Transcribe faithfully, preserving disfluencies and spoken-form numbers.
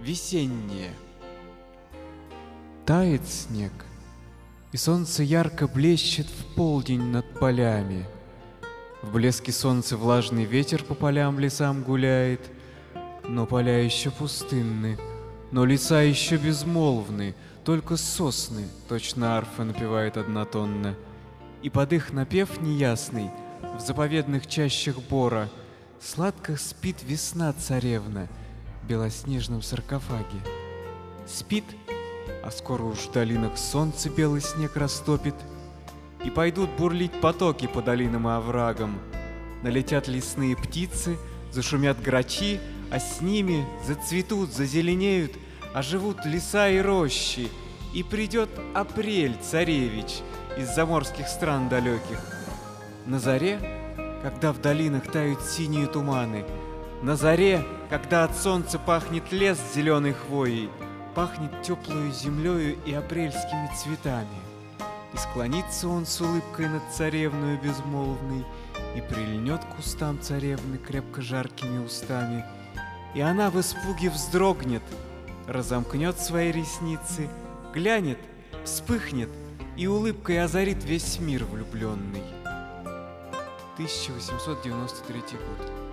весеннее. Тает снег, и солнце ярко блещет в полдень над полями. В блеске солнца влажный ветер по полям лесам гуляет, но поля еще пустынны, но леса еще безмолвны, только сосны, точно арфа, напевает однотонно. И под их напев неясный, в заповедных чащах бора, сладко спит весна-царевна в белоснежном саркофаге. Спит, а скоро уж в долинах солнце белый снег растопит, и пойдут бурлить потоки по долинам и оврагам. Налетят лесные птицы, зашумят грачи, а с ними зацветут, зазеленеют, оживут леса и рощи, и придет апрель, царевич, из заморских стран далеких. На заре, когда в долинах тают синие туманы, на заре, когда от солнца пахнет лес зеленой хвоей, пахнет теплою землею и апрельскими цветами. И склонится он с улыбкой над царевною безмолвной, и прильнет к кустам царевны крепко жаркими устами, и она в испуге вздрогнет, разомкнет свои ресницы, глянет, вспыхнет и улыбкой озарит весь мир влюбленный. тысяча восемьсот девяносто третий год.